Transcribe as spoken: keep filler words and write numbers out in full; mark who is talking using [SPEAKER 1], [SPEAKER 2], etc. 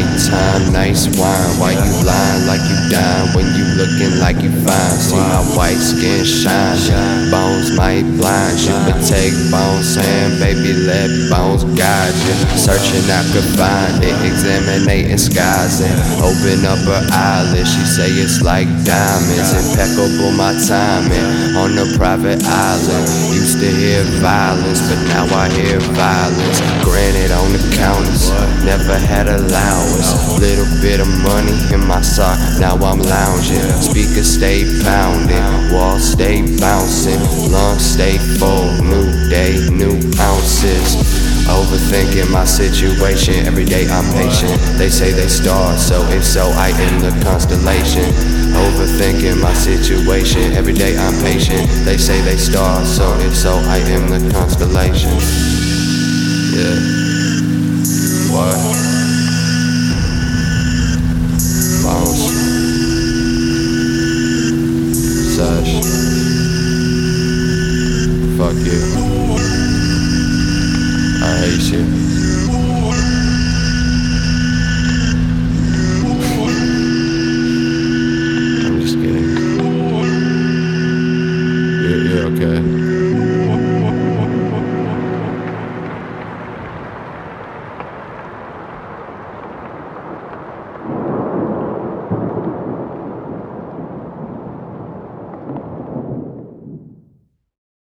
[SPEAKER 1] nighttime, nice wine. Why you lying like you dying when you looking like you fine? See my white skin shine, bones might blind you, but take bones hand, baby, let bones guide you. Searching I could find it, examinating skies and open up her eyelids. She say it's like diamonds, impeccable my timing on a private island. Used to hear violence, but now I hear violence. Granted on the counters, never had allowance. Little bit of money in my sock, now I'm lounging. Speakers stay pounding, walls stay bouncing, lungs stay full. New day, new ounces. Overthinking my situation, every day I'm patient. They say they star, so if so, I am the constellation. Overthinking my situation, every day I'm patient. They say they star, so if so, I am the constellation. Yeah. What?